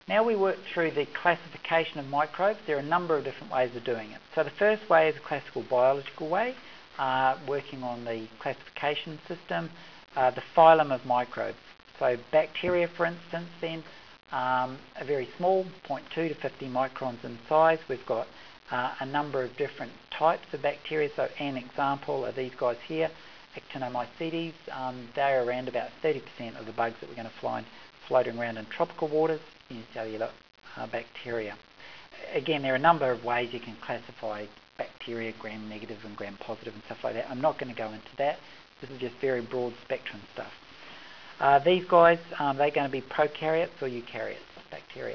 Now we work through the classification of microbes. There are a number of different ways of doing it. So the first way is a classical biological way, working on the classification system, the phylum of microbes. So bacteria, for instance, then are very small, 0.2 to 50 microns in size. We've got a number of different types of bacteria. So an example are these guys here, Actinomycetes. They're around about 30% of the bugs that we're going to find floating around in tropical waters, unicellular bacteria. Again, there are a number of ways you can classify bacteria, gram-negative and gram-positive and stuff like that. I'm not going to go into that. This is just very broad spectrum stuff. These guys, they're going to be prokaryotes or eukaryotes, bacteria.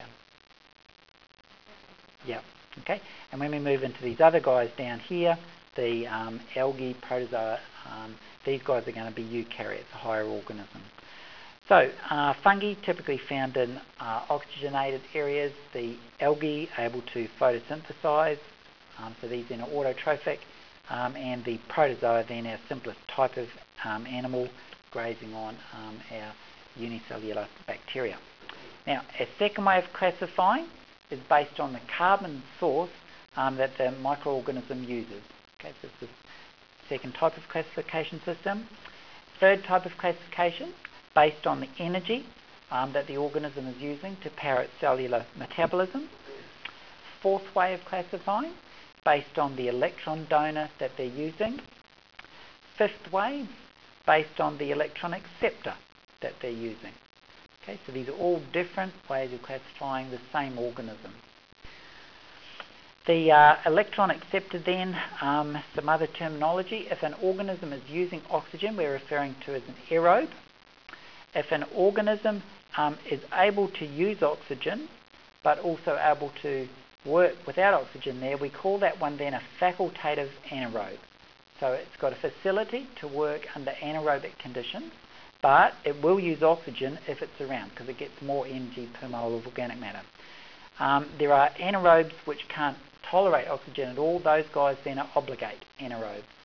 Yeah, okay. And when we move into these other guys down here, the algae, protozoa, these guys are going to be eukaryotes, a higher organism. So, fungi typically found in oxygenated areas. The algae able to photosynthesize, so these then are autotrophic, and the protozoa then our simplest type of animal grazing on our unicellular bacteria. Now, a second way of classifying is based on the carbon source that the microorganism uses. Okay, so this is the second type of classification system. Third type of classification, based on the energy that the organism is using to power its cellular metabolism. Fourth way of classifying, based on the electron donor that they're using. Fifth way, based on the electron acceptor that they're using. Okay, so these are all different ways of classifying the same organism. The electron acceptor then, some other terminology. If an organism is using oxygen, we're referring to as an aerobe. If an organism is able to use oxygen, but also able to work without oxygen there, we call that one then a facultative anaerobe. So it's got a facility to work under anaerobic conditions, but it will use oxygen if it's around because it gets more energy per mole of organic matter. There are anaerobes which can't tolerate oxygen at all. Those guys then are obligate anaerobes.